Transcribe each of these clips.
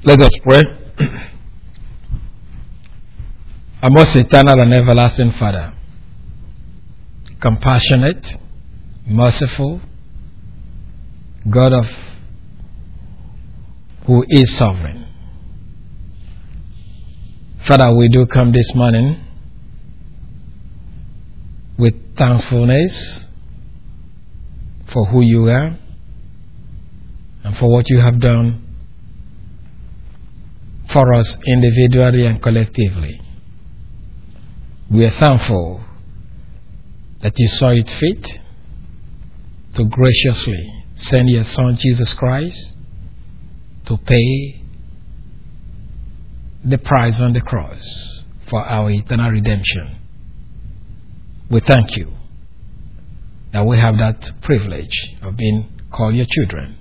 Let us pray. Our most eternal and everlasting Father, compassionate, merciful, God of who is sovereign. Father, we do come this morning with thankfulness for who you are and for what you have done for us individually and collectively. We are thankful that you saw it fit to graciously send your Son Jesus Christ to pay the price on the cross for our eternal redemption. We thank you that we have that privilege of being called your children.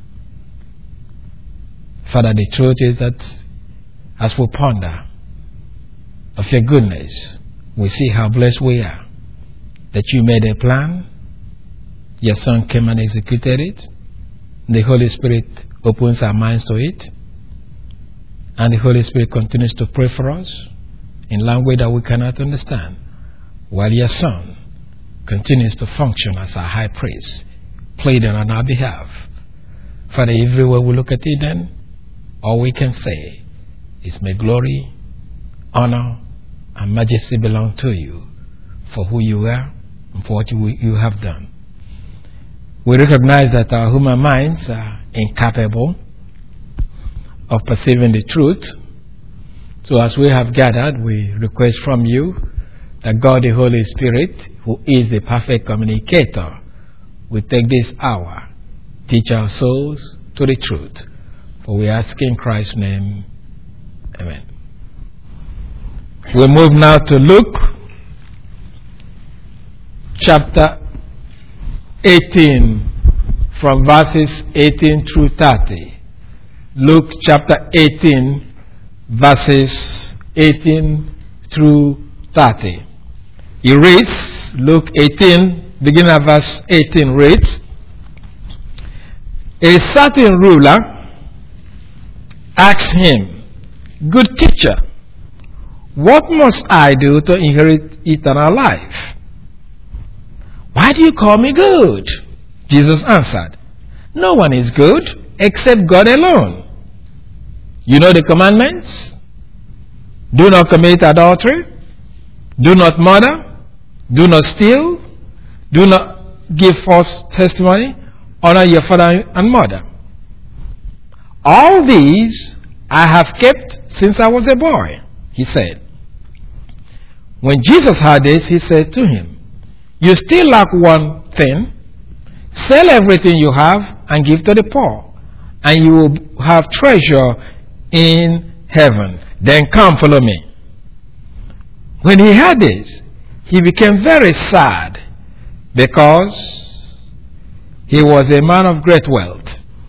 Father, the truth is that as we ponder of your goodness, we see how blessed we are that you made a plan, your Son came and executed it, the Holy Spirit opens our minds to it, and the Holy Spirit continues to pray for us in language that we cannot understand, while your Son continues to function as our high priest, pleading on our behalf. Father, everywhere we look at it then, all we can say is may glory, honor, and majesty belong to you for who you are and for what you have done. We recognize that our human minds are incapable of perceiving the truth. So as we have gathered, we request from you that God the Holy Spirit, who is the perfect communicator, will take this hour, teach our souls to the truth. For we ask in Christ's name, amen. We move now to Luke chapter 18 from verses 18 through 30. Luke chapter 18 verses 18 through 30. He reads, Luke 18, beginning at verse 18 reads, a certain ruler asked him, good teacher, what must I do to inherit eternal life? Why do you call me good? Jesus answered, no one is good except God alone. You know the commandments? Do not commit adultery. Do not murder. Do not steal. Do not give false testimony. Honor your father and mother. All these I have kept since I was a boy, he said. When Jesus heard this, he said to him, you still lack one thing. Sell everything you have and give to the poor, and you will have treasure in heaven. Then come, follow me. When he heard this, he became very sad because he was a man of great wealth.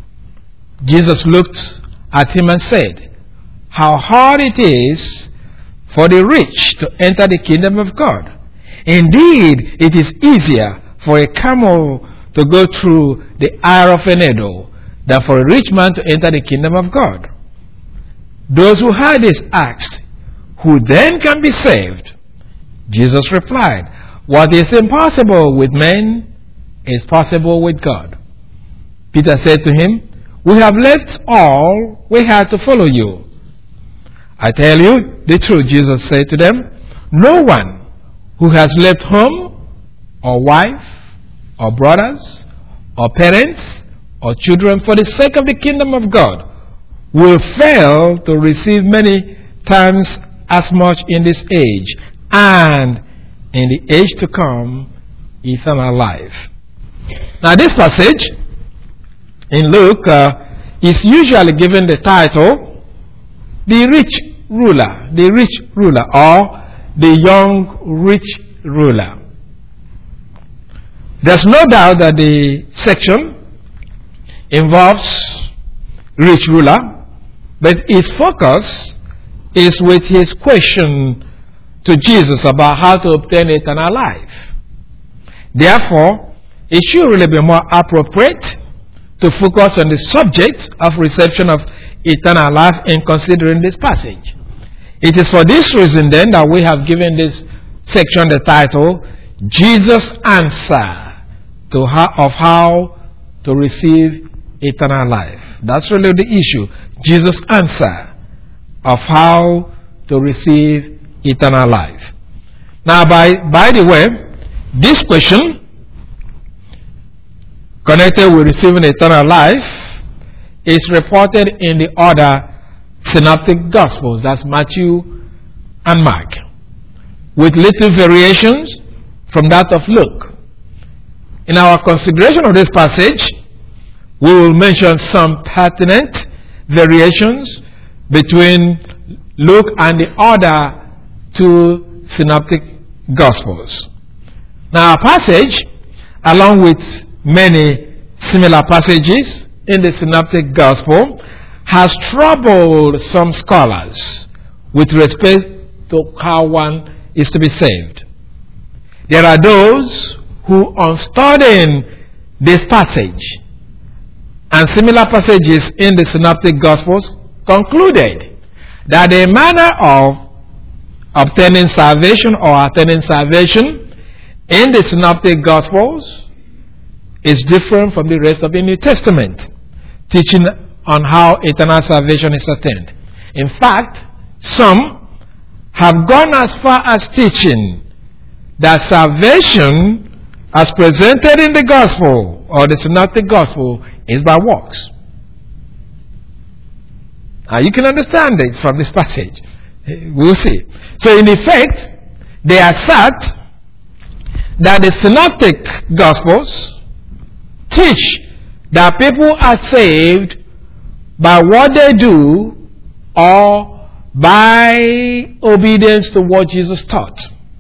Jesus looked at him and said, how hard it is for the rich to enter the kingdom of God. Indeed, it is easier for a camel to go through the eye of a needle than for a rich man to enter the kingdom of God. Those who heard this asked, who then can be saved? Jesus replied, what is impossible with men is possible with God. Peter said to him, we have left all we had to follow you. I tell you the truth, Jesus said to them, no one who has left home or wife or brothers or parents or children for the sake of the kingdom of God will fail to receive many times as much in this age and in the age to come eternal life. Now this passage in Luke is usually given the title the rich ruler or the young rich ruler. There's no doubt that the section involves rich ruler, but its focus is with his question to Jesus about how to obtain eternal life. Therefore, it should really be more appropriate to focus on the subject of reception of eternal life in considering this passage. It is for this reason then that we have given this section the title, Jesus' Answer of how to receive eternal life. That's really the issue. Jesus' answer of how to receive eternal life. Now, by the way, this question connected with receiving eternal life is reported in the other synoptic gospels, that's Matthew and Mark, with little variations from that of Luke. In our consideration of this passage, we will mention some pertinent variations between Luke and the other two synoptic gospels. Now, our passage, along with many similar passages in the synoptic gospel, has troubled some scholars with respect to how one is to be saved. There are those who, on studying this passage and similar passages in the synoptic gospels, concluded that the manner of obtaining salvation or attaining salvation in the synoptic gospels is different from the rest of the New Testament teaching on how eternal salvation is attained. In fact, some have gone as far as teaching that salvation as presented in the gospel or the synoptic gospel is by works. Now you can understand it from this passage. We'll see. So in effect, they assert that the synoptic gospels teach that people are saved by what they do or by obedience to what Jesus taught.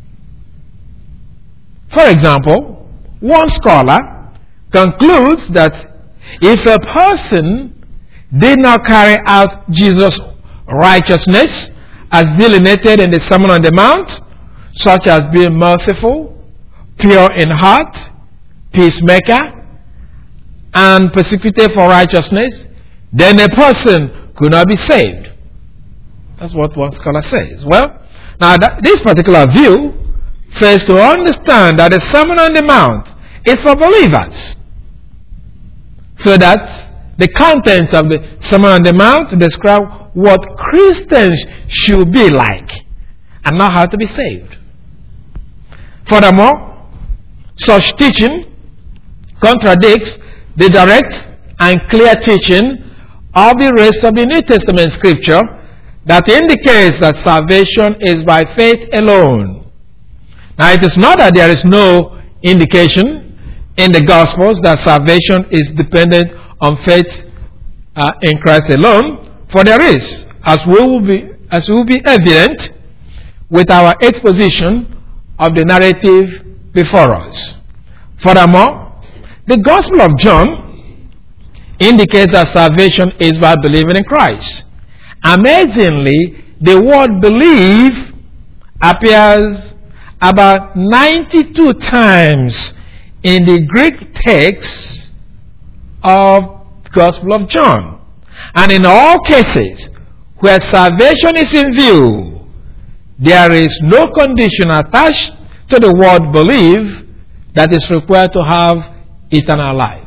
For example, one scholar concludes that if a person did not carry out Jesus' righteousness as delineated in the Sermon on the Mount, such as being merciful, pure in heart, peacemaker, and persecuted for righteousness, then a person could not be saved. That's what one scholar says. Well, now this particular view fails to understand that the Sermon on the Mount is for believers, so that the contents of the Sermon on the Mount describe what Christians should be like and not how to be saved. Furthermore, such teaching contradicts the direct and clear teaching of the rest of the New Testament scripture that indicates that salvation is by faith alone. Now, it is not that there is no indication in the Gospels that salvation is dependent on faith in Christ alone, for there is, as will be evident with our exposition of the narrative before us. Furthermore, the Gospel of John indicates that salvation is by believing in Christ. Amazingly, the word believe appears about 92 times in the Greek text of the Gospel of John. And in all cases where salvation is in view, there is no condition attached to the word believe that is required to have eternal life.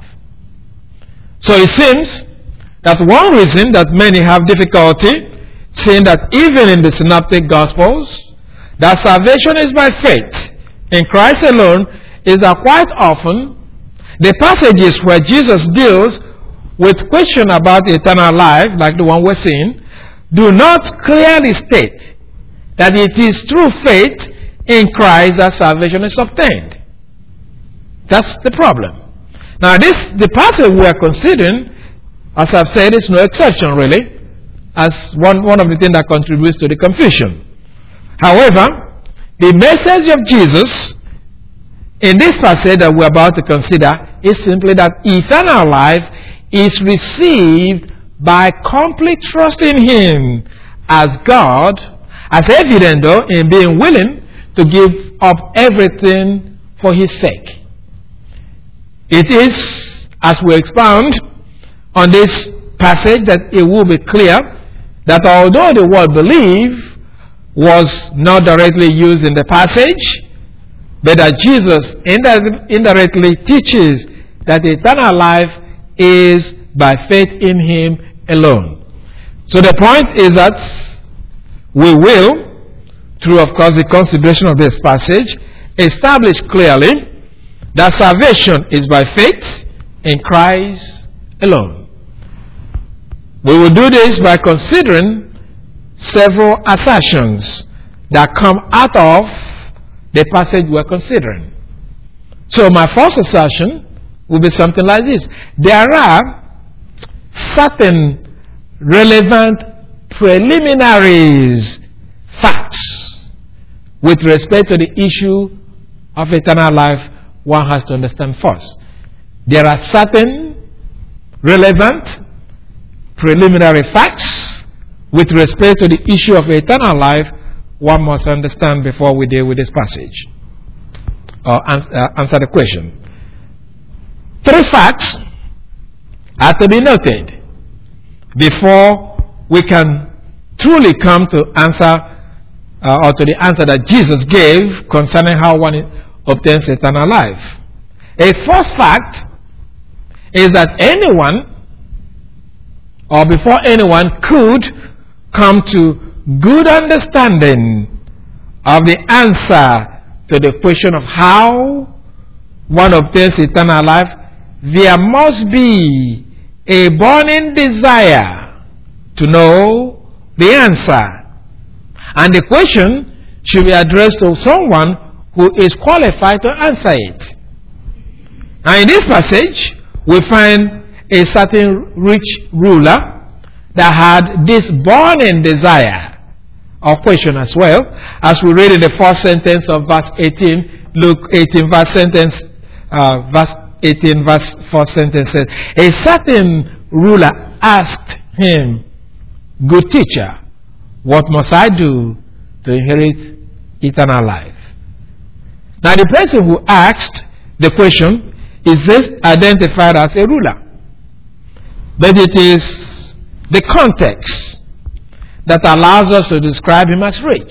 So it seems that one reason that many have difficulty saying that even in the synoptic gospels that salvation is by faith in Christ alone is that quite often the passages where Jesus deals with question about eternal life, like the one we're seeing, do not clearly state that it is through faith in Christ that salvation is obtained. That's the problem. Now the passage we are considering, as I've said, is no exception really, as one of the things that contributes to the confusion. However, the message of Jesus in this passage that we're about to consider is simply that eternal life is received by complete trust in Him as God, as evident though in being willing to give up everything for His sake. It is, as we expound on this passage that it will be clear that although the word believe was not directly used in the passage, but that Jesus indirectly teaches that eternal life is by faith in Him alone. So the point is that we will, through of course the consideration of this passage, establish clearly that salvation is by faith in Christ alone. We will do this by considering several assertions that come out of the passage we're considering. So my first assertion will be something like this. There are certain relevant preliminaries, facts, with respect to the issue of eternal life one has to understand first. There are certain relevant preliminary facts with respect to the issue of eternal life one must understand before we deal with this passage or answer the question. 3 facts are to be noted before we can truly come to answer or to the answer that Jesus gave concerning how one obtains eternal life. A first fact is that anyone, or before anyone, could come to good understanding of the answer to the question of how one obtains eternal life, there must be a burning desire to know the answer. And the question should be addressed to someone who is qualified to answer it. Now in this passage, we find a certain rich ruler that had this burning desire or question as well, as we read in the first sentence of verse 18, Luke 18, verse 18, verse 4 sentence says, a certain ruler asked him, good teacher, what must I do to inherit eternal life? Now the person who asked the question is just identified as a ruler. But it is the context that allows us to describe him as rich.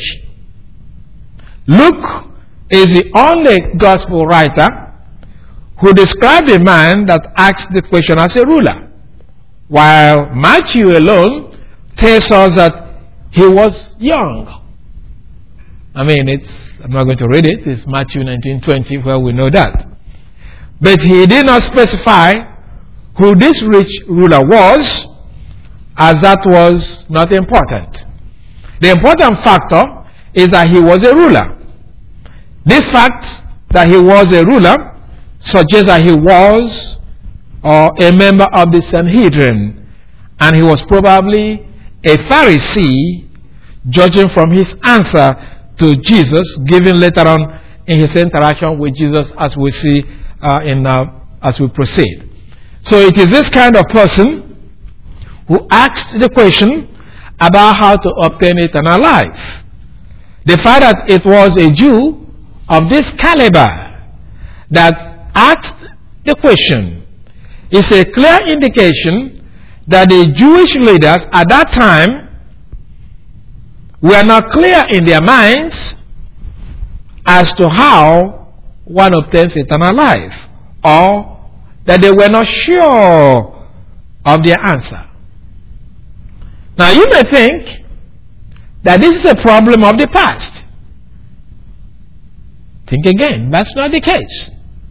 Luke is the only gospel writer who described a man that asked the question as a ruler, while Matthew alone tells us that he was young. I'm not going to read it. It's Matthew 19:20 where we know that. But he did not specify who this rich ruler was, as that was not important. The important factor is that he was a ruler. This fact that he was a ruler suggests that he was a member of the Sanhedrin, and he was probably a Pharisee, judging from his answer to Jesus given later on in his interaction with Jesus, as we see as we proceed. So it is this kind of person who asked the question about how to obtain eternal life. The fact that it was a Jew of this caliber that asked the question is a clear indication that the Jewish leaders at that time were not clear in their minds as to how one obtains eternal life, or that they were not sure of their answer. Now you may think that this is a problem of the past. Think again, that's not the case.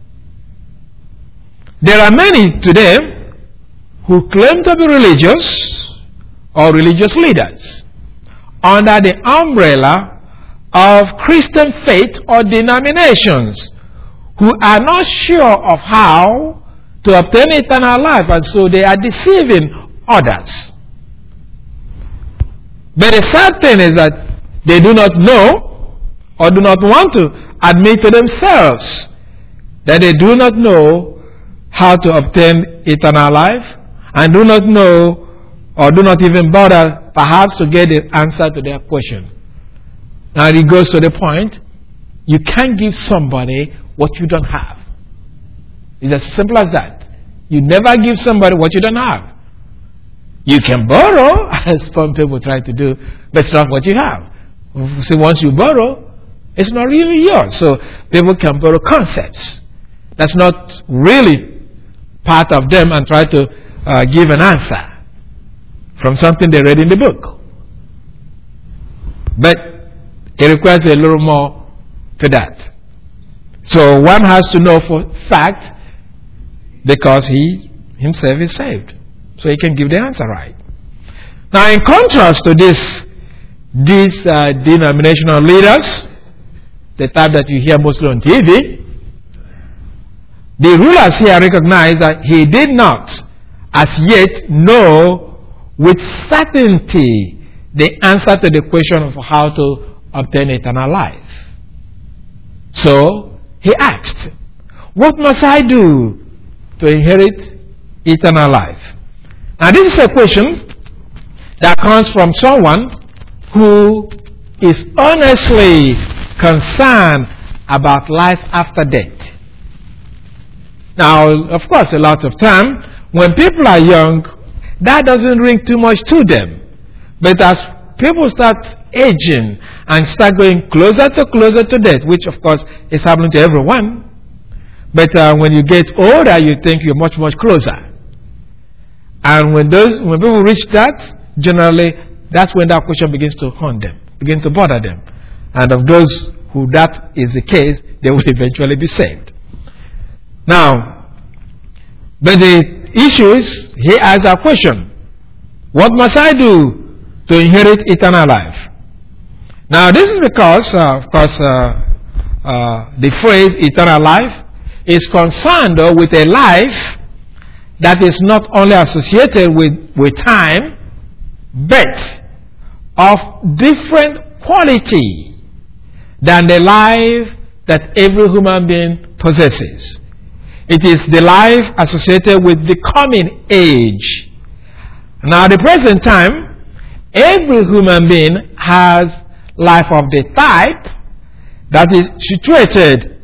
There are many today who claim to be religious or religious leaders under the umbrella of Christian faith or denominations who are not sure of how to obtain eternal life, and so they are deceiving others. But the sad thing is that they do not know or do not want to admit to themselves that they do not know how to obtain eternal life, and do not know or do not even bother perhaps to get the answer to their question. Now it goes to the point, you can't give somebody what you don't have. It's as simple as that. You never give somebody what you don't have. You can borrow, as some people try to do, but it's not what you have. So once you borrow, it's not really yours. So people can borrow concepts. That's not really part of them and try to give an answer from something they read in the book. But it requires a little more to that. So one has to know for fact because he himself is saved. So he can give the answer right. Now in contrast to these denominational leaders, the type that you hear mostly on TV, the rulers here recognize that he did not as yet know with certainty the answer to the question of how to obtain eternal life. So he asked, what must I do to inherit eternal life? Now this is a question that comes from someone who is honestly concerned about life after death. Now, of course, a lot of time, when people are young, that doesn't ring too much to them. But as people start aging and start going closer to death, which of course is happening to everyone, but when you get older, you think you're much, much closer. And when people reach that, generally, that's when that question begins to haunt them, begin to bother them. And of those who that is the case, they will eventually be saved. Now, but the issue is, he asks a question. What must I do to inherit eternal life? Now, this is because, of course, the phrase eternal life is concerned with a life that is not only associated with time, but of different quality than the life that every human being possesses. It is the life associated with the coming age. Now, at the present time, every human being has life of the type that is situated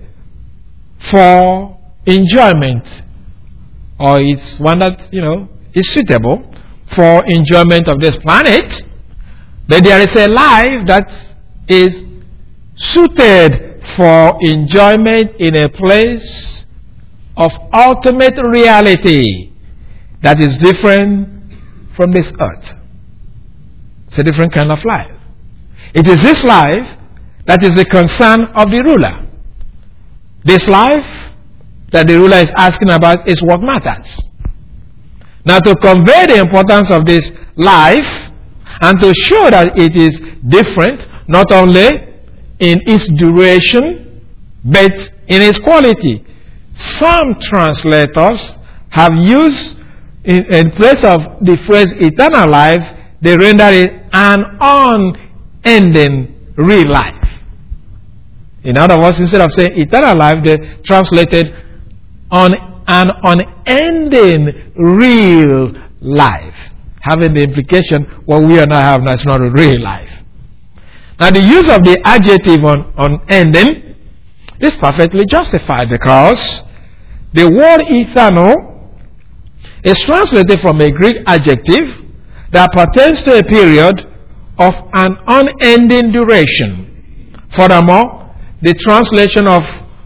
for enjoyment, or it's one that, is suitable for enjoyment of this planet. But there is a life that is suited for enjoyment in a place of ultimate reality that is different from this earth. It's a different kind of life. It is this life that is the concern of the ruler. This life that the ruler is asking about is what matters. Now, to convey the importance of this life and to show that it is different, not only in its duration, but in its quality, some translators have used, in place of the phrase eternal life, they render it an unending real life. In other words, instead of saying eternal life, they translated on an unending real life, having the implication what we are now have now is not a real life. Now, the use of the adjective unending is perfectly justified because the word eternal is translated from a Greek adjective that pertains to a period of an unending duration. Furthermore, the translation of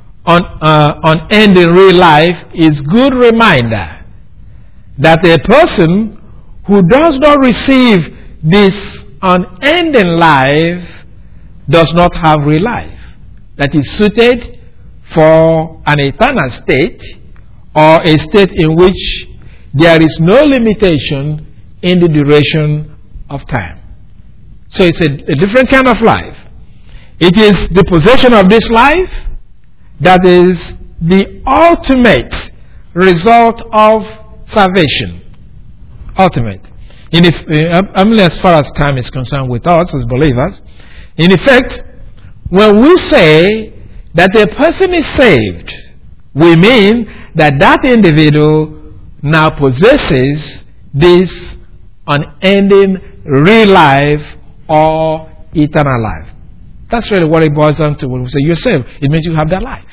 unending real life is good reminder that a person who does not receive this unending life does not have real life that is suited for an eternal state, or a state in which there is no limitation in the duration of time. So it's a different kind of life. It is the possession of this life that is the ultimate result of salvation. Ultimate. Only as far as time is concerned with us as believers. In effect, when we say that a person is saved, we mean that that individual now possesses this unending real life or eternal life. That's really what it boils down to when we say you're saved. It means you have that life.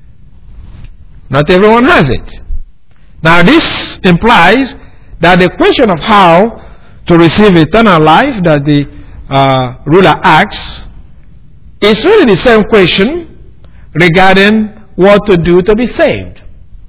Not everyone has it. Now, this implies that the question of how to receive eternal life that the ruler asks is really the same question regarding what to do to be saved.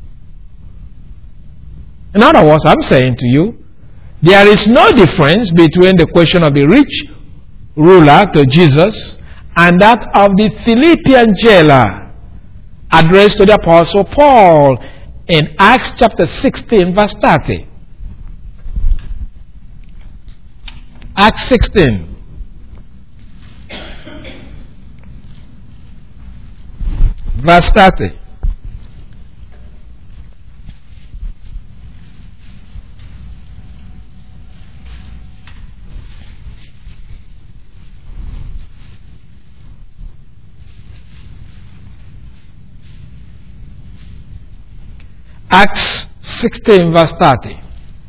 In other words, I'm saying to you, there is no difference between the question of the rich ruler to Jesus and that of the Philippian jailer addressed to the Apostle Paul in Acts chapter 16 verse 30. Acts 16. Verse 30. Acts 16 verse 30.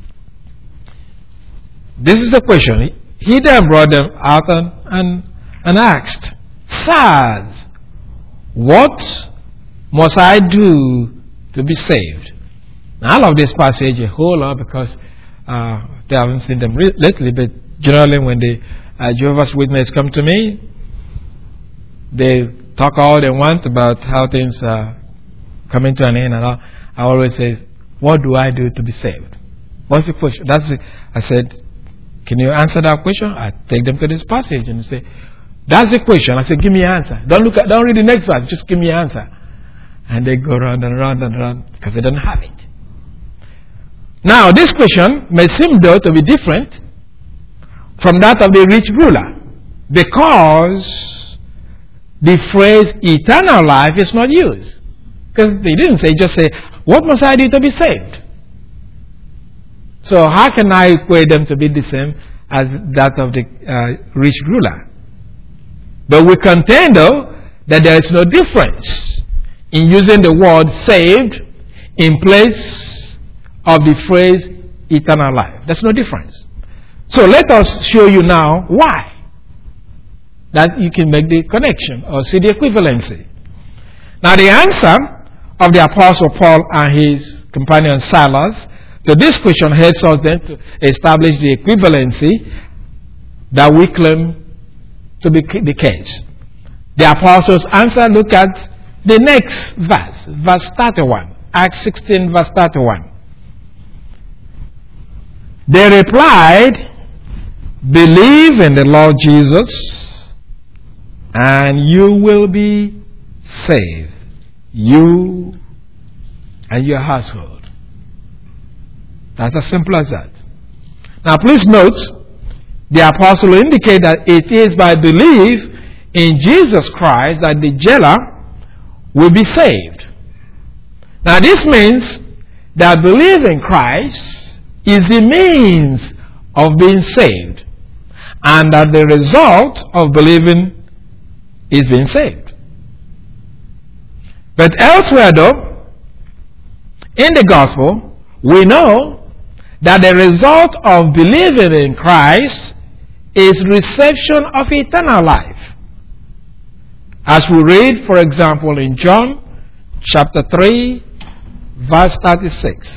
This is the question. He then brought them out and asked, "Sirs, what must I do to be saved?" Now, I love this passage a whole lot because they haven't seen them lately, but generally when the Jehovah's Witnesses come to me, they talk all they want about how things are coming to an end and all. I always say, "What do I do to be saved?" What's the question? That's it. I said, "Can you answer that question?" I take them to this passage and say, "That's the question." I said, "Give me an answer. Don't read the next verse. Just give me an answer." And they go round and round and round because they don't have it. Now, this question may seem though to be different from that of the rich ruler because the phrase eternal life is not used. Because they didn't just say, "What must I do to be saved?" So how can I equate them to be the same as that of the rich ruler? But we contend, though, that there is no difference in using the word saved in place of the phrase eternal life. There's no difference. So let us show you now why. That you can make the connection or see the equivalency. Now the answer of the Apostle Paul and his companion Silas to this question helps us then to establish the equivalency that we claim to be the case. The apostles' answer, look at the next verse, verse 31, Acts 16, verse 31. They replied, "Believe in the Lord Jesus, and you will be saved, you and your household." That's as simple as that. Now please note, the apostle indicate that it is by belief in Jesus Christ that the jailer will be saved. Now this means that belief in Christ is the means of being saved, and that the result of believing is being saved. But elsewhere though, in the gospel, we know that the result of believing in Christ is reception of eternal life. As we read, for example, in John chapter 3, verse 36.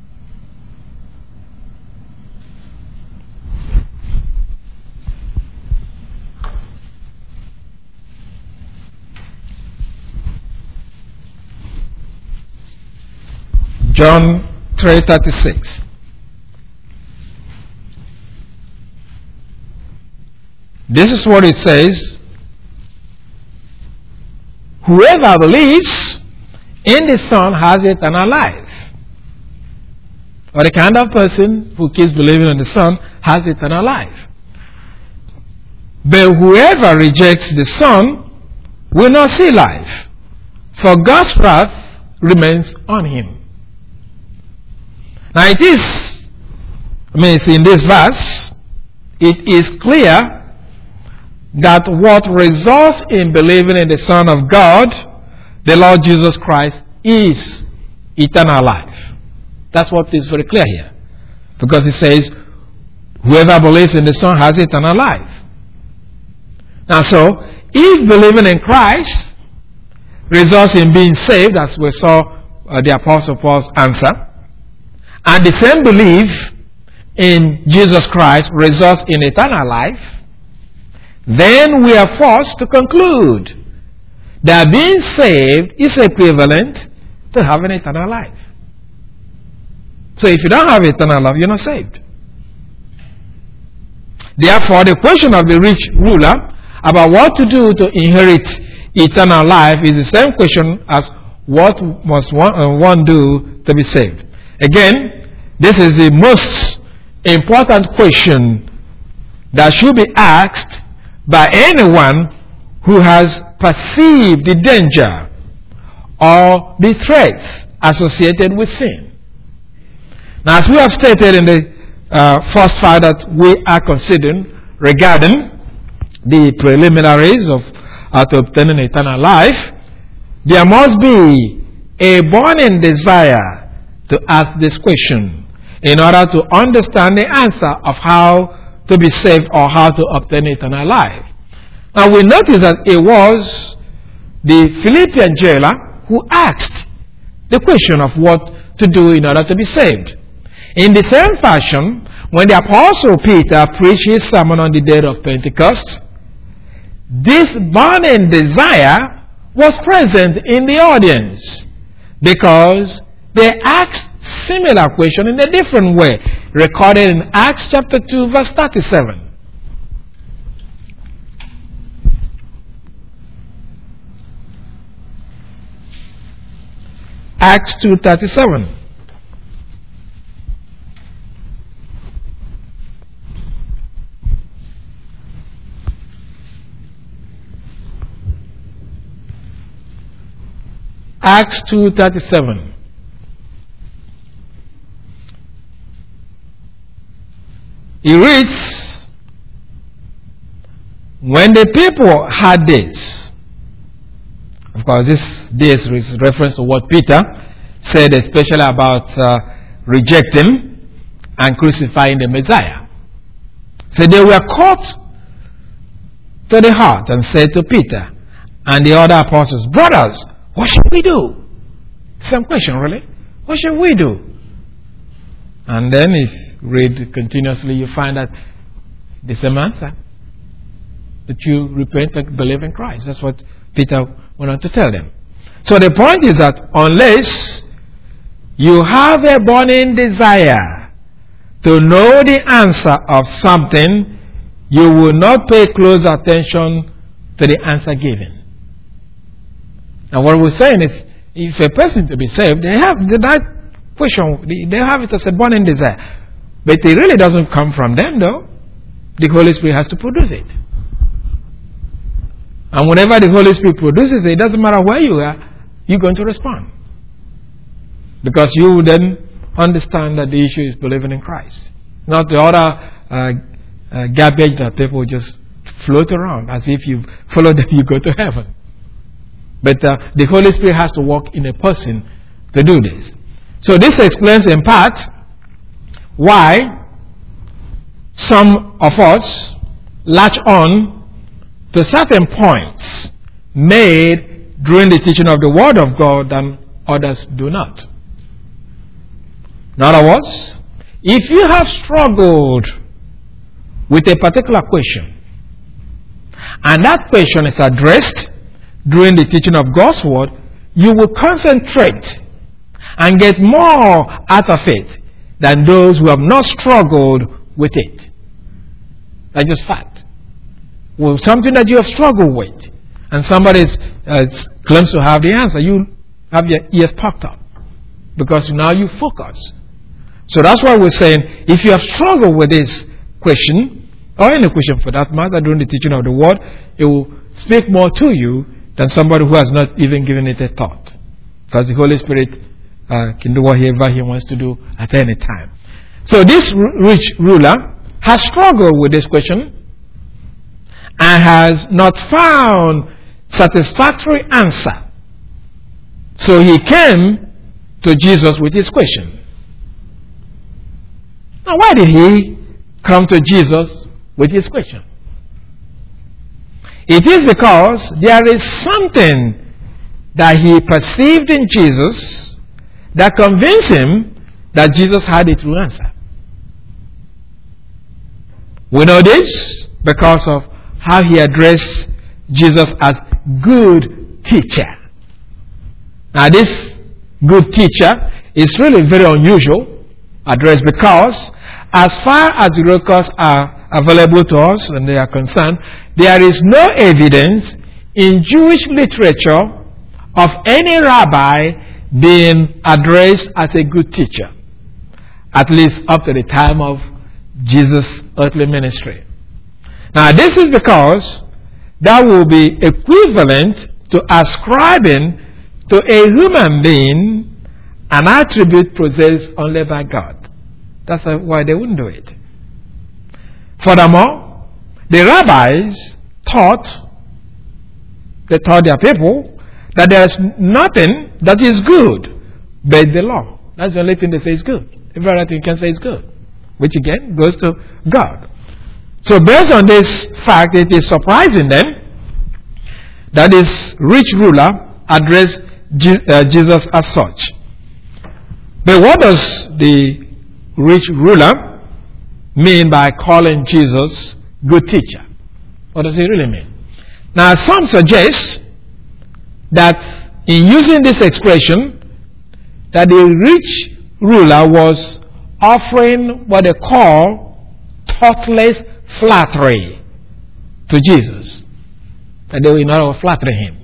John 3:36. This is what it says. Whoever believes in the Son has eternal life. Or the kind of person who keeps believing in the Son has eternal life. But whoever rejects the Son will not see life, for God's wrath remains on him. Now it's in this verse, it is clear that what results in believing in the Son of God, the Lord Jesus Christ, is eternal life. That's what is very clear here. Because it says, whoever believes in the Son has eternal life. Now so, if believing in Christ results in being saved, as we saw the Apostle Paul's answer, and the same belief in Jesus Christ results in eternal life, then we are forced to conclude that being saved is equivalent to having eternal life. So if you don't have eternal life, you're not saved. Therefore, the question of the rich ruler about what to do to inherit eternal life is the same question as what must one do to be saved. Again, this is the most important question that should be asked by anyone who has perceived the danger or the threats associated with sin. Now, as we have stated in the first part that we are considering regarding the preliminaries of to obtaining eternal life, there must be a burning desire to ask this question in order to understand the answer of how to be saved or how to obtain eternal life. Now we notice that it was the Philippian jailer who asked the question of what to do in order to be saved. In the same fashion, when the Apostle Peter preached his sermon on the day of Pentecost, this burning desire was present in the audience because they asked similar question in a different way, recorded in Acts chapter 2 verse 37. Acts 2:37. Acts 2:37. He reads, when the people heard this, of course this is reference to what Peter said, especially about rejecting and crucifying the Messiah. So they were caught to the heart and said to Peter and the other apostles, brothers, what should we do? Same question, really. What should we do? And then if you read continuously, you find that the same answer. That you repent and believe in Christ. That's what Peter went on to tell them. So the point is that unless you have a burning desire to know the answer of something, you will not pay close attention to the answer given. And what we're saying is, if a person to be saved, they have that question, they have it as a burning desire. But it really doesn't come from them, though. The Holy Spirit has to produce it. And whenever the Holy Spirit produces it, it doesn't matter where you are, you're going to respond. Because you will then understand that the issue is believing in Christ. Not the other garbage that people just float around as if you follow them, you go to heaven. But the Holy Spirit has to work in a person to do this. So this explains in part why some of us latch on to certain points made during the teaching of the Word of God and others do not. In other words, if you have struggled with a particular question and that question is addressed during the teaching of God's Word, you will concentrate and get more out of it than those who have not struggled with it. That's just fact. Well, something that you have struggled with and somebody claims to have the answer, you have your ears popped up because now you focus. So that's why we're saying, if you have struggled with this question, or any question for that matter, during the teaching of the Word, it will speak more to you than somebody who has not even given it a thought. Because the Holy Spirit can do whatever He wants to do at any time. So this rich ruler has struggled with this question and has not found satisfactory answer. So he came to Jesus with his question. Now, why did he come to Jesus with his question? It is because there is something that he perceived in Jesus that convinced him that Jesus had a true answer. We know this because of how he addressed Jesus as good teacher. Now this good teacher is really very unusual address, because as far as the records are available to us and they are concerned, there is no evidence in Jewish literature of any rabbi being addressed as a good teacher, at least up to the time of Jesus' earthly ministry. Now this is because that will be equivalent to ascribing to a human being an attribute possessed only by God. That's why they wouldn't do it. Furthermore, the rabbis taught their people that there is nothing that is good but the law. That's the only thing they say is good. Every other thing you can say is good, which again goes to God. So based on this fact, it is surprising then that this rich ruler addressed Jesus as such. But what does the rich ruler mean by calling Jesus good teacher? What does he really mean? Now some suggest that in using this expression, that the rich ruler was offering what they call thoughtless flattery to Jesus. That they were not flattering him.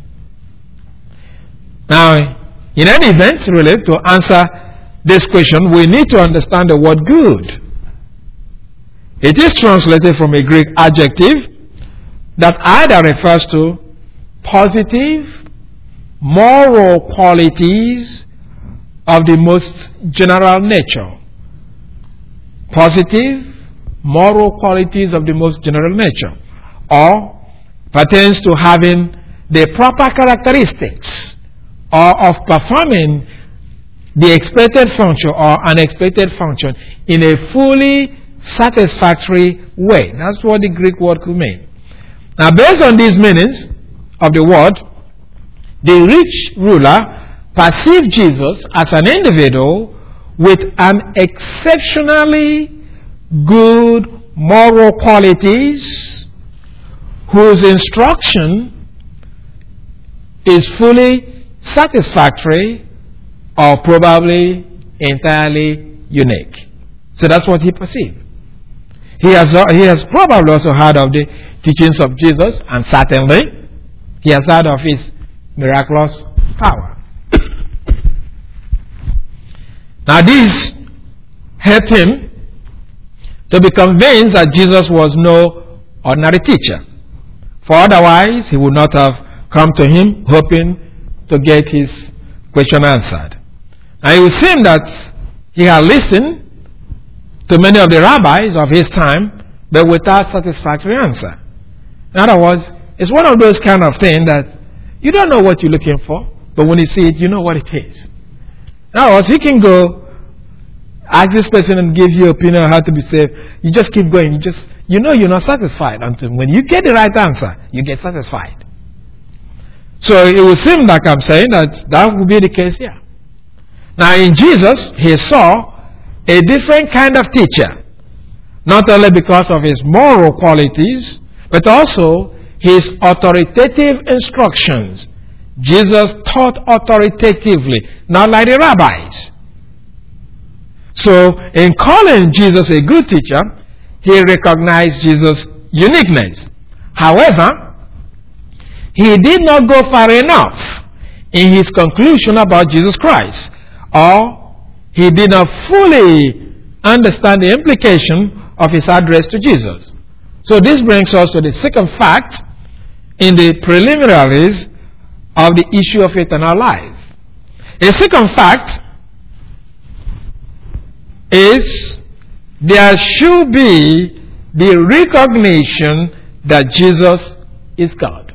Now, in any event, really, to answer this question, we need to understand the word good. It is translated from a Greek adjective that either refers to positive, moral qualities of the most general nature. Positive, moral qualities of the most general nature. Or pertains to having the proper characteristics or of performing the expected function or unexpected function in a fully satisfactory way. That's what the Greek word could mean. Now, based on these meanings of the word, the rich ruler perceived Jesus as an individual with an exceptionally good moral qualities, whose instruction is fully satisfactory or probably entirely unique. So that's what he perceived. He has probably also heard of the teachings of Jesus, and certainly he has heard of his miraculous power. Now this helped him to be convinced that Jesus was no ordinary teacher. For otherwise, he would not have come to him hoping to get his question answered. And it would seem that he had listened to many of the rabbis of his time, but without satisfactory answer. In other words, it's one of those kind of things that you don't know what you're looking for, but when you see it, you know what it is. In other words, you can go ask this person and give you opinion on how to be saved. You just keep going. You know you're not satisfied until when you get the right answer, you get satisfied. So it would seem like I'm saying that would be the case here. Now in Jesus, he saw a different kind of teacher, not only because of his moral qualities, but also his authoritative instructions. Jesus taught authoritatively, not like the rabbis. So in calling Jesus a good teacher, he recognized Jesus' uniqueness. However, he did not go far enough in his conclusion about Jesus Christ, or he did not fully understand the implication of his address to Jesus. So this brings us to the second fact in the preliminaries of the issue of eternal life. A second fact is there should be the recognition that Jesus is God.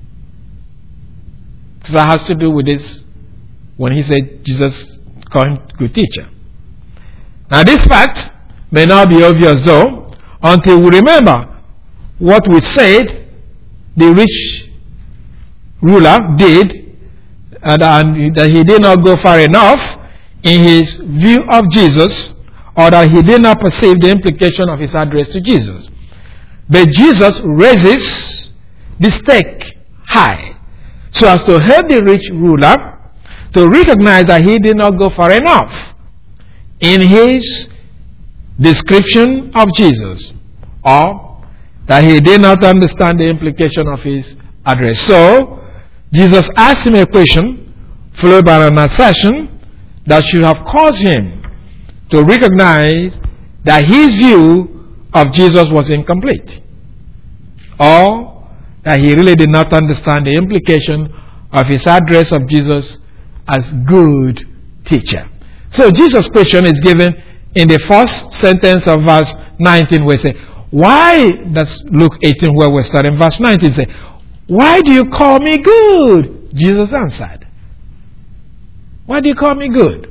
So that has to do with this when he said Jesus called him good teacher. Now this fact may not be obvious though until we remember what we said the rich ruler did, and that he did not go far enough in his view of Jesus, or that he did not perceive the implication of his address to Jesus. But Jesus raises the stake high so as to help the rich ruler to recognize that he did not go far enough in his description of Jesus, or that he did not understand the implication of his address. So, Jesus asked him a question, followed by an assertion that should have caused him to recognize that his view of Jesus was incomplete, or that he really did not understand the implication of his address of Jesus as good teacher. So Jesus' question is given in the first sentence of verse 19, where it says, why, that's Luke 18 where we're starting, verse 19 says, why do you call me good? Jesus answered, why do you call me good?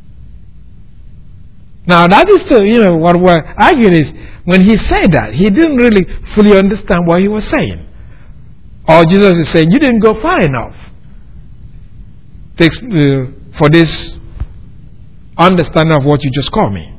Now that is still, what we're arguing is, when he said that, he didn't really fully understand what he was saying. Or Jesus is saying, you didn't go far enough for this understanding of what you just called me.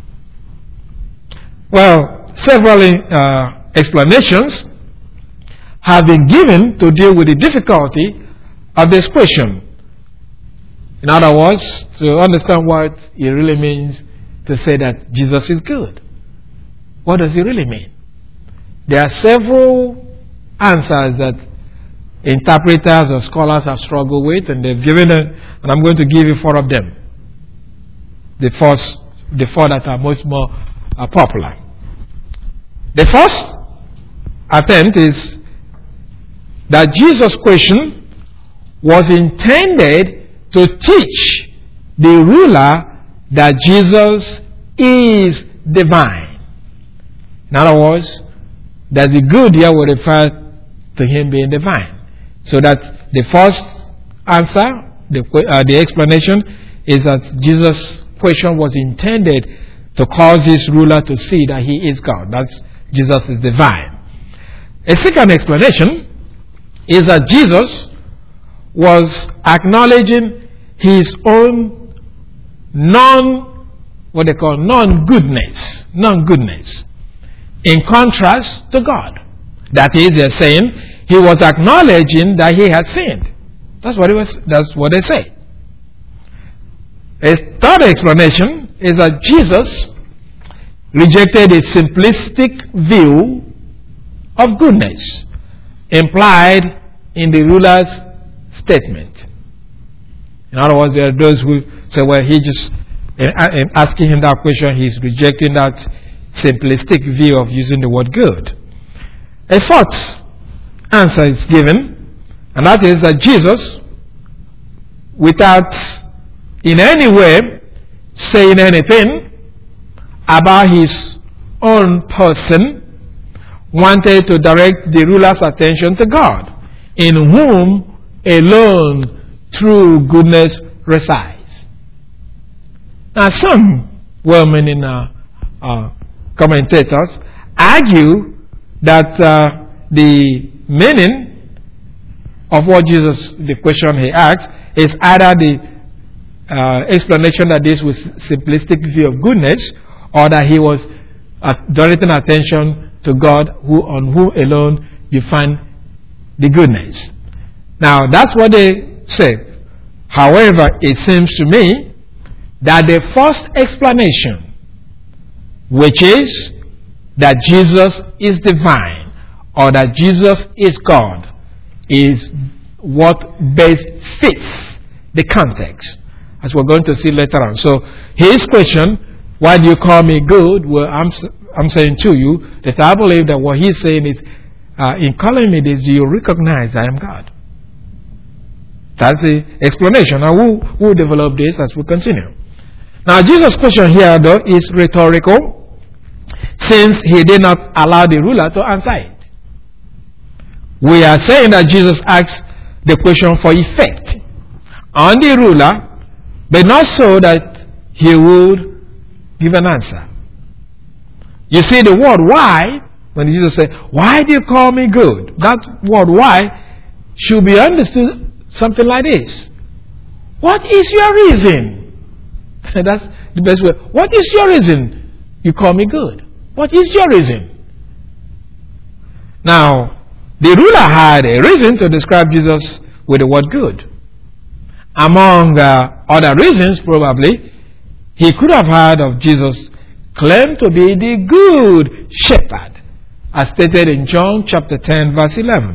Well, several explanations have been given to deal with the difficulty of this question. In other words, to understand what it really means to say that Jesus is good. What does it really mean? There are several answers that interpreters or scholars have struggled with, and they've given and I'm going to give you 4 of them. The 4 that are more popular. The first attempt is that Jesus' question was intended to teach the ruler that Jesus is divine. In other words, that the good here will refer to him being divine. So that the first answer, the explanation, is that Jesus' question was intended to cause this ruler to see that he is God. That's Jesus is divine. A second explanation is that Jesus was acknowledging his own non-goodness in contrast to God. That is, they're saying he was acknowledging that he had sinned. That's what they say. A third explanation is that Jesus rejected a simplistic view of goodness implied in the ruler's statement. In other words, there are those who say, well, he just, in asking him that question, he's rejecting that simplistic view of using the word good. A fourth answer is given, and that is that Jesus, without in any way saying anything about his own person, wanted to direct the ruler's attention to God, in whom alone true goodness resides. Now, some well-meaning commentators argue that the meaning of what the question he asked, is either the explanation that this was simplistic view of goodness, or that he was directing attention to God, on whom alone you find the goodness. Now, that's what they say. However, it seems to me that the first explanation, which is that Jesus is divine, or that Jesus is God, is what best fits the context, as we're going to see later on. So, his question, why do you call me good? Well, I'm saying to you that I believe that what he's saying is, in calling me this, do you recognize I am God? That's the explanation. Now, we'll develop this as we continue. Now, Jesus' question here, though, is rhetorical, since he did not allow the ruler to answer it. We are saying that Jesus asked the question for effect on the ruler, but not so that he would give an answer. You see, the word why, when Jesus said, why do you call me good? That word why should be understood something like this. What is your reason? That's the best way. What is your reason you call me good? What is your reason? Now, the ruler had a reason to describe Jesus with the word good. Among other reasons, probably, he could have heard of Jesus claimed to be the good shepherd, as stated in John chapter 10, verse 11.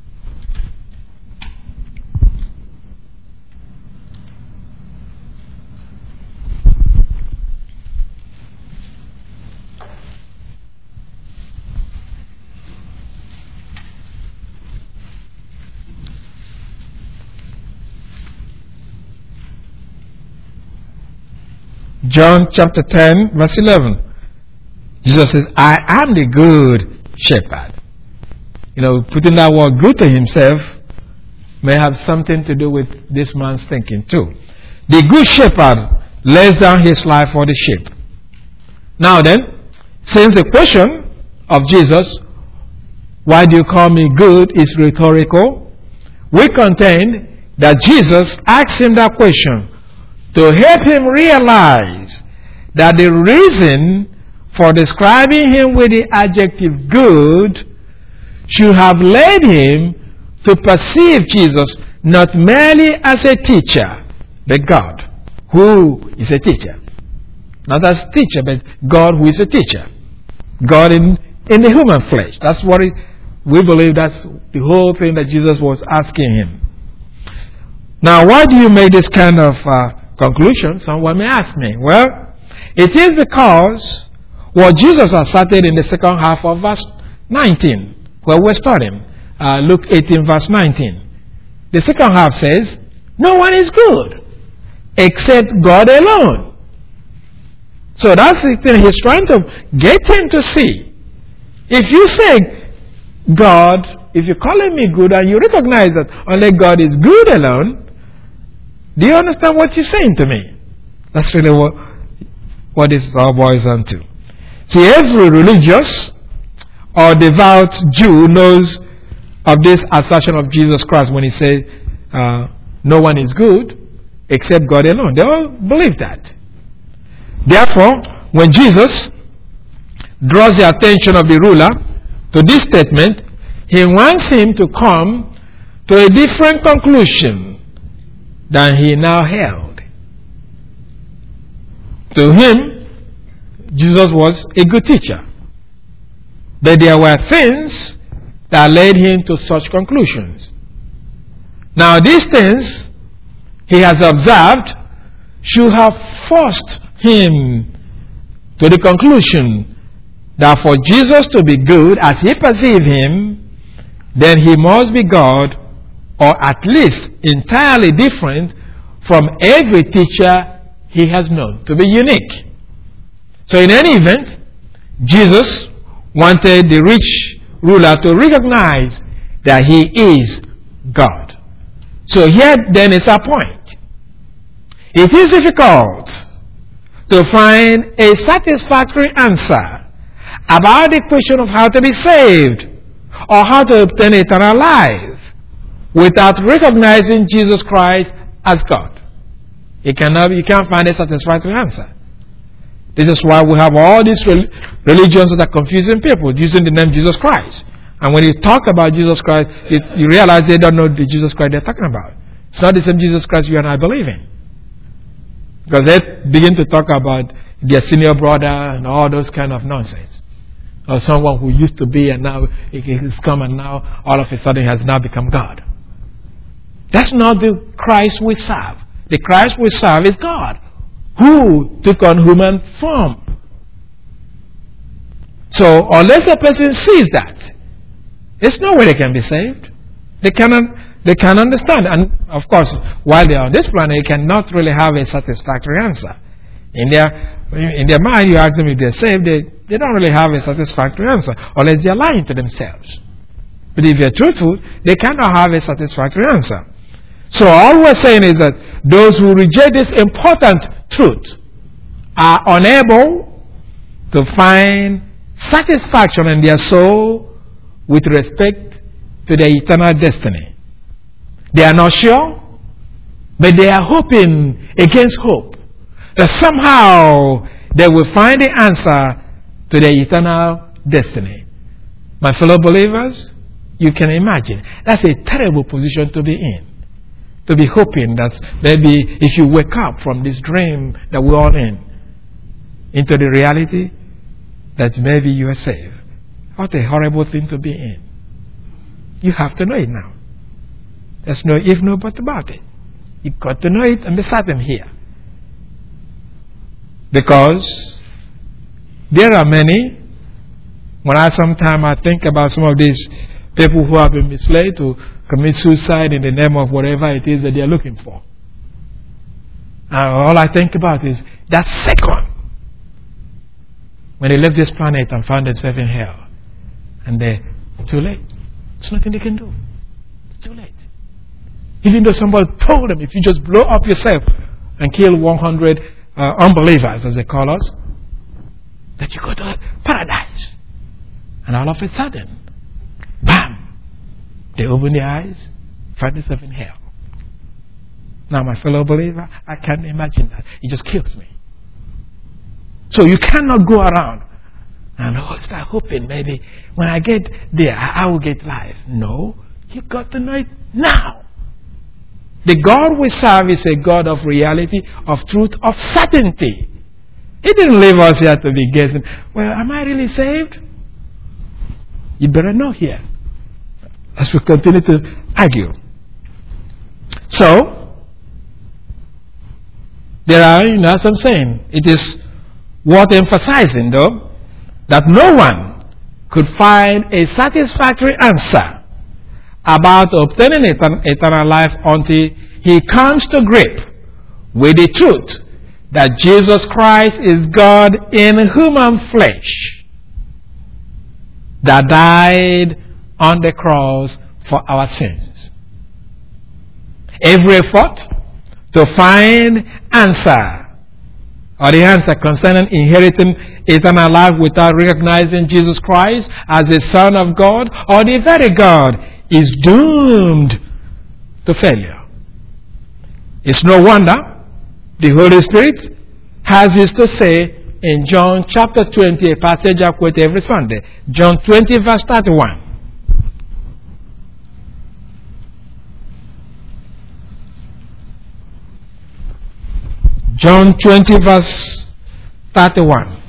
John chapter 10, verse 11. Jesus says, I am the good shepherd. Putting that word good to himself may have something to do with this man's thinking too. The good shepherd lays down his life for the sheep. Now then, since the question of Jesus, why do you call me good, is rhetorical, we contend that Jesus asked him that question to help him realize that the reason for describing him with the adjective good should have led him to perceive Jesus not merely as a teacher, but God, who is a teacher. Not as teacher, but God who is a teacher. God in the human flesh. That's what we believe that's the whole thing that Jesus was asking him. Now, why do you make this kind of conclusion? Someone may ask me. Well, it is because what Jesus asserted in the second half of verse 19, where we're studying, Luke 18, verse 19. The second half says, no one is good except God alone. So that's the thing he's trying to get him to see. If you say God, if you're calling me good and you recognize that only God is good alone, do you understand what you're saying to me? That's really what this all boils down to. See, every religious or devout Jew knows of this assertion of Jesus Christ when he says, no one is good except God alone. They all believe that. Therefore, when Jesus draws the attention of the ruler to this statement, he wants him to come to a different conclusion than he now held. To him, Jesus was a good teacher. But there were things that led him to such conclusions. Now, these things he has observed should have forced him to the conclusion that for Jesus to be good as he perceived him, then he must be God, or at least entirely different from every teacher he has known, to be unique. So in any event, Jesus wanted the rich ruler to recognize that he is God. So here then is our point. It is difficult to find a satisfactory answer about the question of how to be saved or how to obtain eternal life without recognizing Jesus Christ as God. You can't find a satisfactory answer. This is why we have all these religions that are confusing people using the name Jesus Christ. And when you talk about Jesus Christ, you realize they don't know the Jesus Christ they're talking about. It's not the same Jesus Christ you and I believe in. Because they begin to talk about their senior brother and all those kind of nonsense. Or someone who used to be and now he's come and now all of a sudden has now become God. That's not the Christ we serve. The Christ we serve is God, who took on human form. So unless a person sees that, there's no way they can be saved. They can understand. And of course, while they are on this planet, they cannot really have a satisfactory answer. In their mind, you ask them if they're saved, they don't really have a satisfactory answer, unless they're lying to themselves. But if they're truthful, they cannot have a satisfactory answer. So all we're saying is that those who reject this important truth are unable to find satisfaction in their soul with respect to their eternal destiny. They are not sure, but they are hoping against hope that somehow they will find the answer to their eternal destiny. My fellow believers, you can imagine. That's a terrible position to be in. To be hoping that maybe if you wake up from this dream that we're all in, into the reality that maybe you are saved. What a horrible thing to be in. You have to know it now. There's no if, no but about it. You've got to know it and be certain here. Because there are many, when I think about some of these people who have been misled to commit suicide in the name of whatever it is that they are looking for. And all I think about is that second when they left this planet and found themselves in hell. And they're too late. There's nothing they can do. It's too late. Even though somebody told them, if you just blow up yourself and kill 100 unbelievers, as they call us, that you go to paradise. And all of a sudden, bam, they open their eyes, find themselves in hell. Now, my fellow believer, I can't imagine that. It just kills me. So you cannot go around and start hoping maybe when I get there, I will get life. No, you've got to know it now. The God we serve is a God of reality, of truth, of certainty. He didn't leave us here to be guessing, well, am I really saved? You better know here as we continue to argue. So, there are, as I'm saying, it is worth emphasizing, though, that no one could find a satisfactory answer about obtaining eternal life until he comes to grip with the truth that Jesus Christ is God in human flesh that died on the cross for our sins. Every effort to find answer or the answer concerning inheriting eternal life without recognizing Jesus Christ as the Son of God or the very God is doomed to failure. It's no wonder the Holy Spirit has this to say in John chapter 20, a passage I quote every Sunday. John 20 verse 31. John 20 verse 31.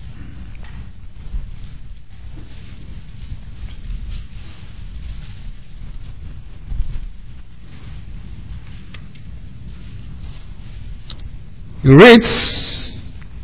He reads,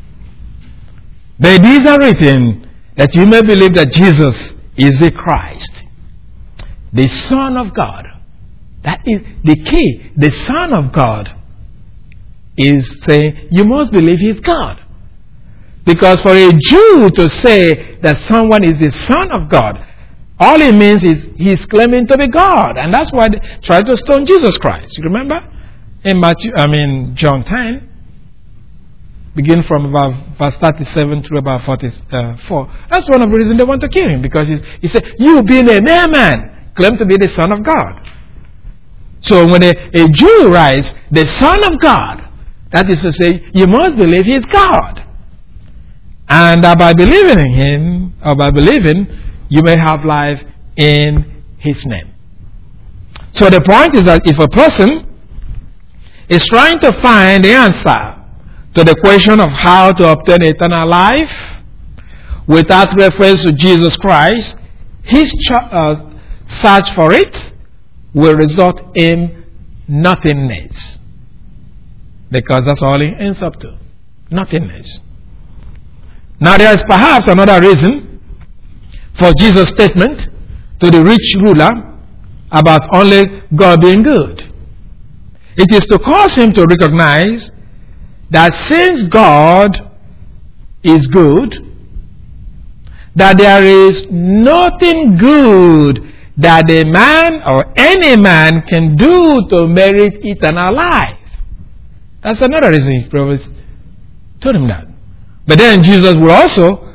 "But these are written that you may believe that Jesus is the Christ, the Son of God." That is the key. The Son of God is saying you must believe He is God. Because for a Jew to say that someone is the Son of God, all it means is he's claiming to be God. And that's why they tried to stone Jesus Christ. You remember? In John 10, begin from about verse 37 to about 44. That's one of the reasons they want to kill him. Because he said, you being a mere man, claim to be the Son of God. So when a Jew writes, the Son of God, that is to say, you must believe He is God. And by believing in Him, or by believing, you may have life in His name. So the point is that if a person is trying to find the answer to the question of how to obtain eternal life without reference to Jesus Christ, his search for it will result in nothingness. Because that's all it ends up to. Nothingness. Now there is perhaps another reason for Jesus' statement to the rich ruler about only God being good. It is to cause him to recognize that since God is good, that there is nothing good that a man or any man can do to merit eternal life. That's another reason He probably told him that. But then Jesus would also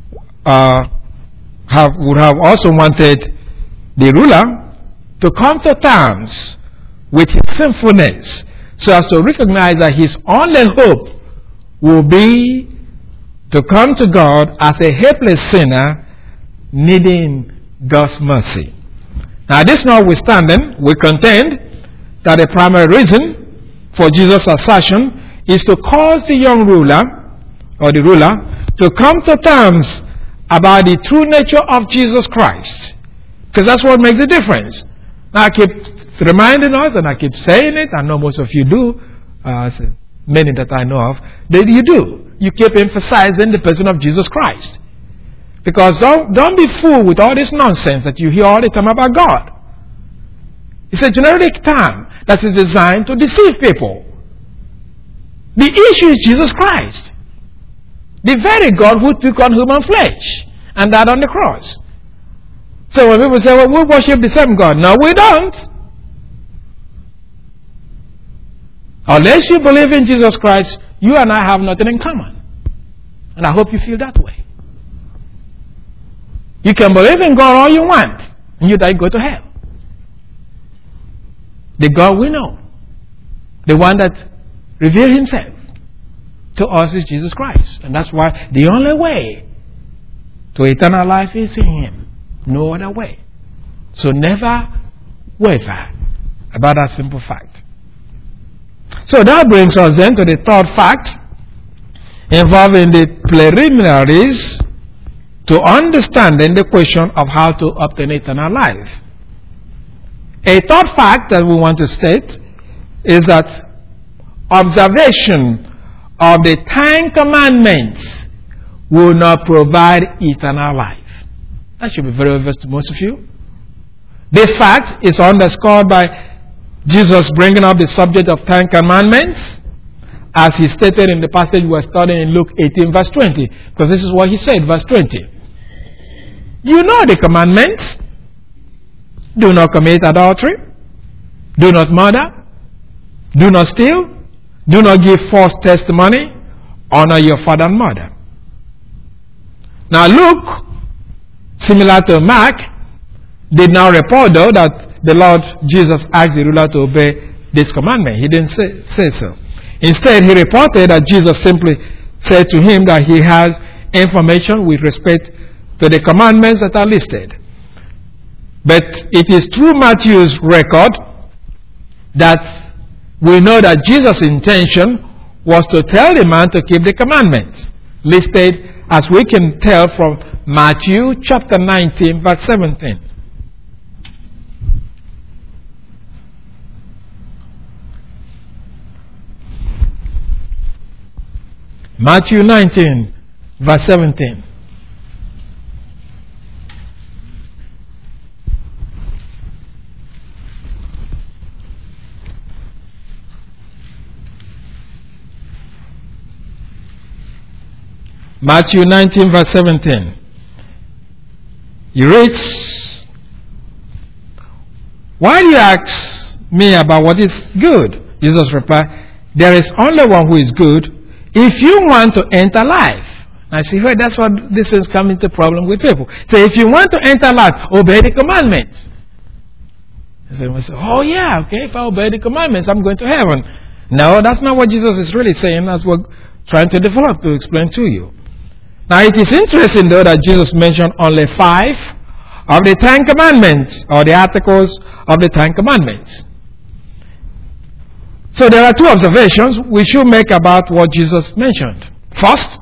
have also wanted the ruler to come to terms with his sinfulness, so as to recognize that his only hope will be to come to God as a helpless sinner needing God's mercy. Now, this notwithstanding, we contend that the primary reason for Jesus' assertion is to cause the young ruler, or the ruler, to come to terms about the true nature of Jesus Christ. Because that's what makes a difference. Now, I keep reminding us, and I keep saying it, I know most of you do, many that I know of, that you do. You keep emphasizing the person of Jesus Christ. Because don't be fooled with all this nonsense that you hear all the time about God. It's a generic term that is designed to deceive people. The issue is Jesus Christ. The very God who took on human flesh and died on the cross. So when people say, well, we worship the same God. No, we don't. Unless you believe in Jesus Christ, you and I have nothing in common. And I hope you feel that way. You can believe in God all you want, and you die go to hell. The God we know, the one that revealed himself to us, is Jesus Christ. And that's why the only way to eternal life is in him. No other way. So never waver about that simple fact. So that brings us then to the third fact, involving the preliminaries to understanding the question of how to obtain eternal life. A third fact that we want to state is that observation of the 10 commandments will not provide eternal life. That should be very obvious to most of you. This fact is underscored by Jesus bringing up the subject of 10 commandments, as he stated in the passage we are studying in Luke 18 verse 20. Because this is what he said, verse 20. You know the commandments. Do not commit adultery. Do not murder. Do not steal. Do not give false testimony. Honor your father and mother. Now Luke, similar to Mark, did not report though that the Lord Jesus asked the ruler to obey this commandment. He didn't say so. Instead, he reported that Jesus simply said to him that he has information with respect to the commandments that are listed. But it is through Matthew's record that we know that Jesus' intention was to tell the man to keep the commandments listed, as we can tell from Matthew chapter 19 verse 17. Matthew 19 verse 17. Matthew 19 verse 17. He reads, "Why do you ask me about what is good?" Jesus replied, "There is only one who is good if you want to enter life." Now see here, that's what this is coming to problem with people. So if you want to enter life, obey the commandments. And we say, oh yeah, okay, if I obey the commandments, I'm going to heaven. No, that's not what Jesus is really saying. That's what we're trying to develop to explain to you. Now it is interesting though that Jesus mentioned only 5 of the 10 commandments, or the articles of the 10 commandments. So there are 2 observations we should make about what Jesus mentioned. First,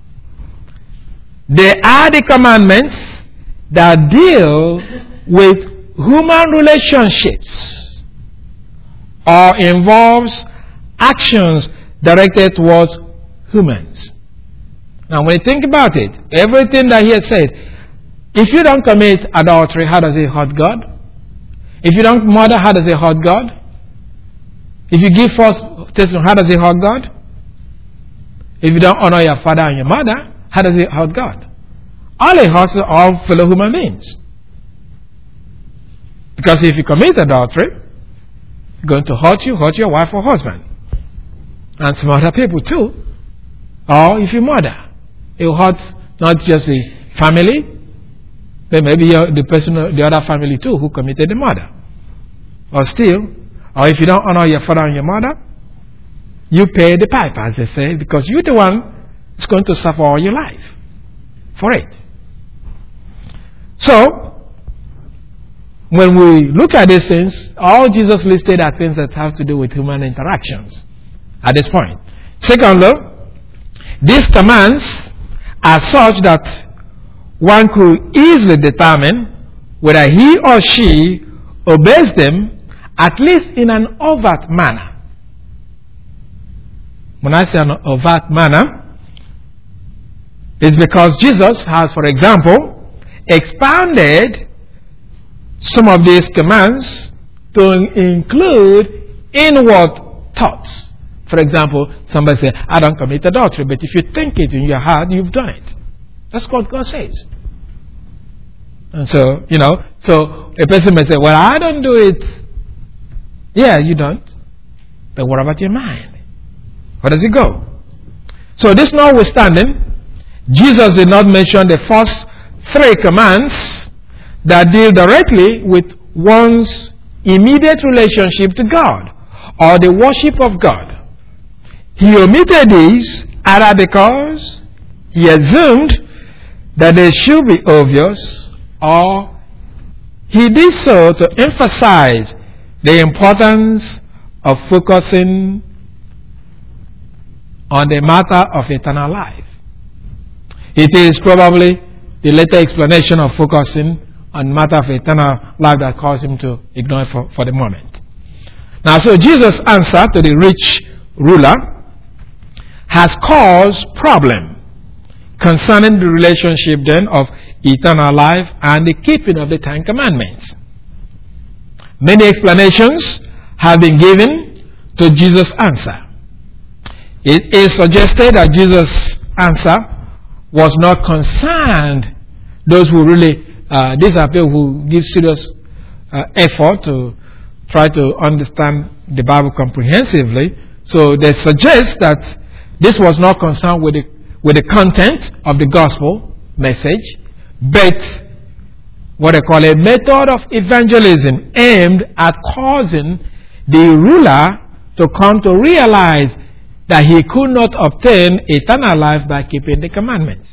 they are the commandments that deal with human relationships or involves actions directed towards humans. Now when you think about it, everything that he has said, if you don't commit adultery, how does it hurt God? If you don't murder, how does it hurt God? If you give false testimony, how does it hurt God? If you don't honor your father and your mother, how does it hurt God? All it hurts is all fellow human beings. Because if you commit adultery, it's going to hurt you, hurt your wife or husband. And some other people too. Or if you murder, it will hurt not just the family, but maybe the person, the other family too, who committed the murder. Or steal. Or if you don't honor your father and your mother, you pay the piper, as they say, because you're the one who's going to suffer all your life for it. So, when we look at these things, all Jesus listed are things that have to do with human interactions at this point. Secondly, these commands are such that one could easily determine whether he or she obeys them, at least in an overt manner. When I say an overt manner, it's because Jesus has, for example, expanded some of these commands to include inward thoughts. For example, somebody say, I don't commit adultery, but if you think it in your heart, you've done it. That's what God says. And so, so a person may say, well, I don't do it. Yeah, you don't. But what about your mind? Where does it go? So this notwithstanding, Jesus did not mention the first three commands that deal directly with one's immediate relationship to God or the worship of God. He omitted these either because he assumed that they should be obvious, or he did so to emphasize the importance of focusing on the matter of eternal life. It is probably the later explanation of focusing on the matter of eternal life that caused him to ignore it for the moment. Now, so Jesus' answer to the rich ruler has caused problem concerning the relationship then of eternal life and the keeping of the Ten Commandments. Many explanations have been given to Jesus' answer. It is suggested that Jesus' answer was not concerned those who really, these are people who give serious effort to try to understand the Bible comprehensively. So they suggest that this was not concerned with the content of the gospel message, but what they call a method of evangelism aimed at causing the ruler to come to realize that he could not obtain eternal life by keeping the commandments.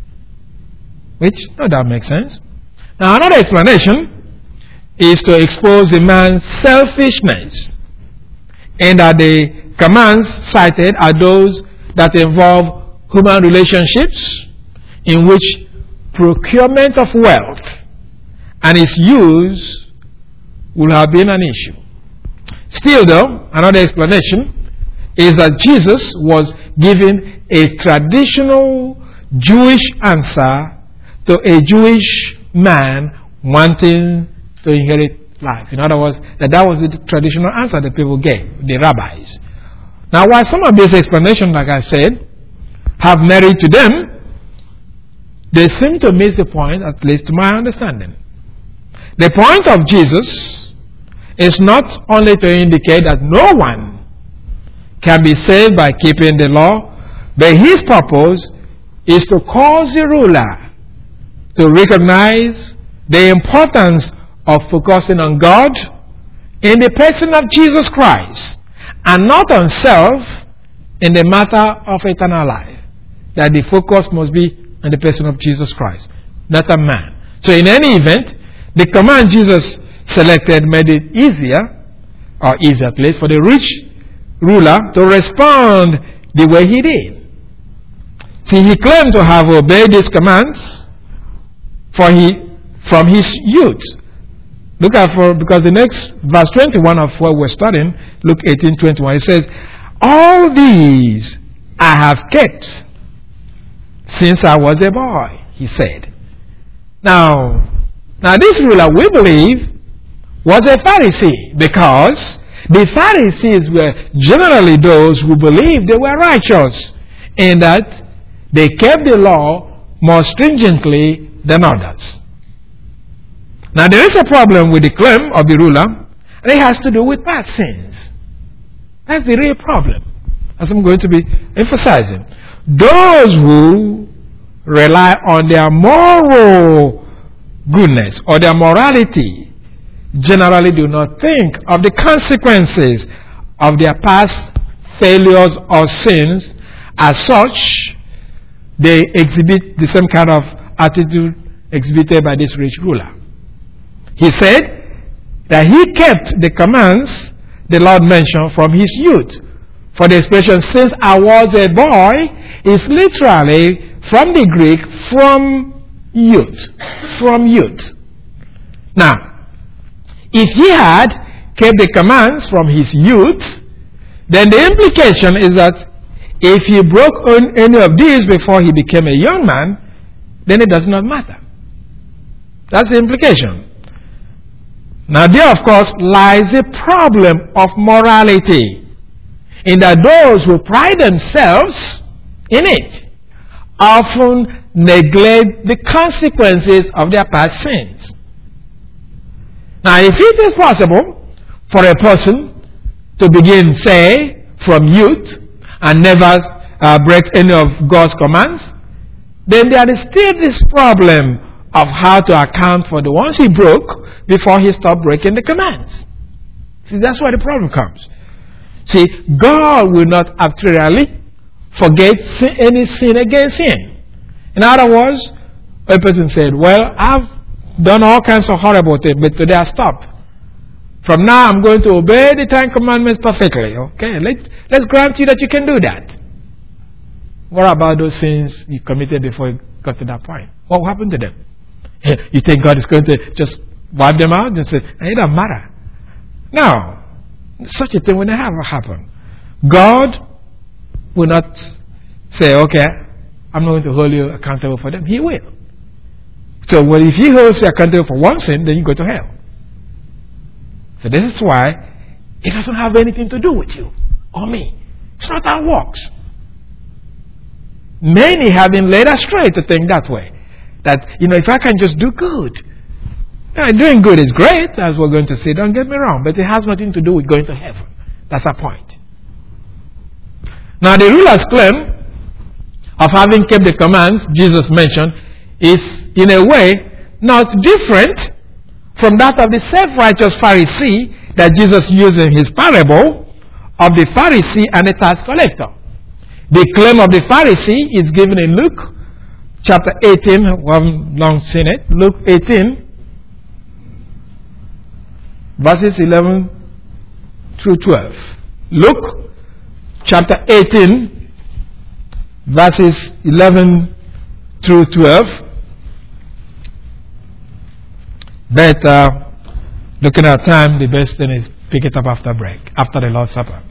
Which, no doubt, makes sense. Now, another explanation is to expose a man's selfishness, and that the commands cited are those that involve human relationships in which procurement of wealth and its use will have been an issue. Still, though, another explanation is that Jesus was giving a traditional Jewish answer to a Jewish man wanting to inherit life. In other words, that was the traditional answer that people gave, the rabbis. Now, while some of these explanations, like I said, have merit to them, they seem to miss the point, at least to my understanding. The point of Jesus is not only to indicate that no one can be saved by keeping the law, but his purpose is to cause the ruler to recognize the importance of focusing on God in the person of Jesus Christ and not on self in the matter of eternal life. That the focus must be on the person of Jesus Christ, not a man. So in any event, the command Jesus selected made it easier, or easier at least, for the rich ruler to respond the way he did. See, he claimed to have obeyed these commands from his youth. Because the next verse 21 of what we're studying, Luke 18:21, it says, all these I have kept since I was a boy, he said. Now this ruler, we believe, was a Pharisee, because the Pharisees were generally those who believed they were righteous and that they kept the law more stringently than others. Now there is a problem with the claim of the ruler, and it has to do with past sins. That's the real problem, as I'm going to be emphasizing. Those who rely on their moral goodness or their morality generally do not think of the consequences of their past failures or sins. As such, they exhibit the same kind of attitude exhibited by this rich ruler. He said that he kept the commands the Lord mentioned from his youth. For the expression, since I was a boy, is literally from the Greek, from youth. From youth. Now, if he had kept the commands from his youth, then the implication is that if he broke on any of these before he became a young man, then it does not matter. That's the implication. Now there, of course, lies a problem of morality, in that those who pride themselves in it often neglect the consequences of their past sins. Now, if it is possible for a person to begin, say, from youth and never break any of God's commands, then there is still this problem of how to account for the ones he broke before he stopped breaking the commands. See, that's where the problem comes. See, God will not arbitrarily forget any sin against him. In other words, a person said, well, I've done all kinds of horrible things, but today I stopped. From now I'm going to obey the 10 Commandments perfectly. Okay, let's grant you that you can do that. What about those sins you committed before you got to that point? What will happen to them? You think God is going to just wipe them out and say, it doesn't matter? No. Such a thing will never happen. God will not say, okay, I'm not going to hold you accountable for them. He will. So if he holds you accountable for one sin, then you go to hell. So this is why it doesn't have anything to do with you or me. It's not how it works. Many have been led astray to think that way. That, if I can just do good. Doing good is great, as we're going to see, don't get me wrong, but it has nothing to do with going to heaven. That's our point. Now, the ruler's claim of having kept the commands Jesus mentioned is, in a way, not different from that of the self-righteous Pharisee that Jesus used in his parable of the Pharisee and the tax collector. The claim of the Pharisee is given in Luke chapter 18. We haven't long seen it. Luke 18, verses 11 through 12. Luke chapter 18, verses 11 through 12. But looking at time, the best thing is pick it up after break, after the Lord's Supper.